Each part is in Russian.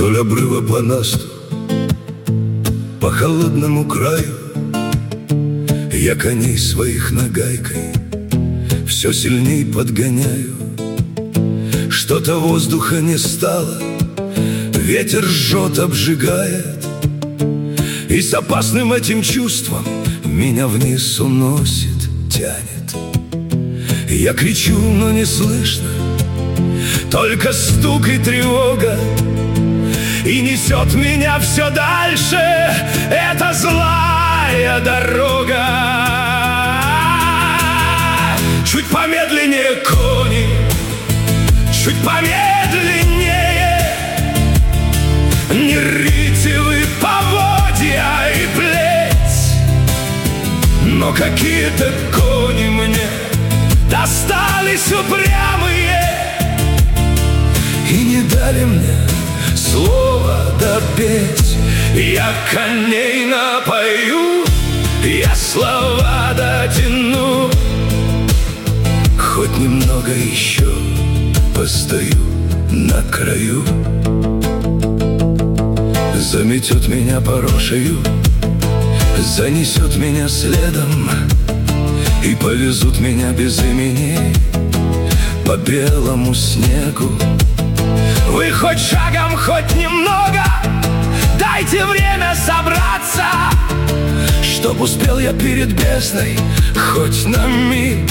Вдоль обрыва по насту, по холодному краю я коней своих нагайкой все сильней подгоняю. Что-то воздуха не стало, ветер жжет, обжигает, и с опасным этим чувством меня вниз уносит, тянет. Я кричу, но не слышно, только стук и тревога, и несет меня все дальше эта злая дорога. Чуть помедленнее кони, чуть помедленнее, не рыйте вы поводья и плеть. Но какие-то кони мне достались упрямые и не дали мне слова допеть. Я коней напою, я слова дотяну, хоть немного еще постою на краю. Заметет меня порошею, занесет меня следом, и повезут меня без имени по белому снегу. Вы хоть шагом, хоть немного, дайте время собраться, чтоб успел я перед бездной хоть на миг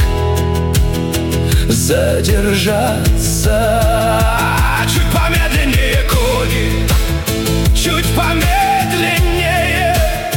задержаться. Чуть помедленнее кони, чуть помедленнее,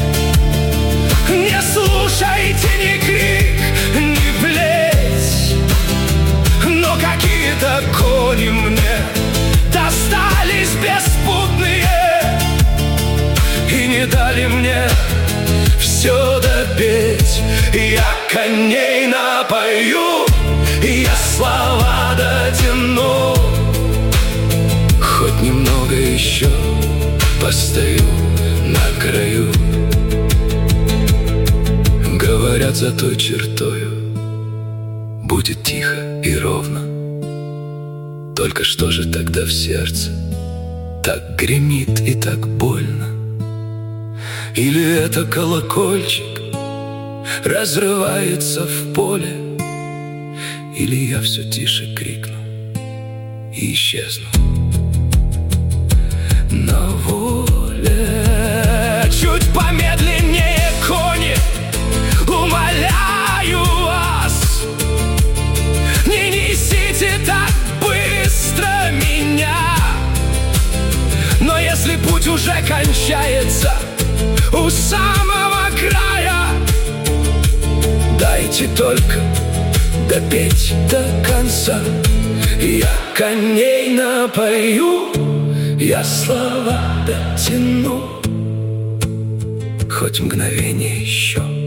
не слушайте ни крик, ни плеть. Но какие-то кони мне достались беспутные и не дали мне все допеть. Я коней напою, я слова дотяну, хоть немного еще постою на краю. Говорят, за той чертою будет тихо и ровно. Только что же тогда в сердце так гремит и так больно? Или это колокольчик разрывается в поле? Или я все тише крикну и исчезну на воле? Чуть помедленнее кони, умоляю вас, не несите так быстро меня. Но если путь уже кончается у самого края, дайте только допеть до конца. Я коней напою, я слова дотяну, хоть мгновение еще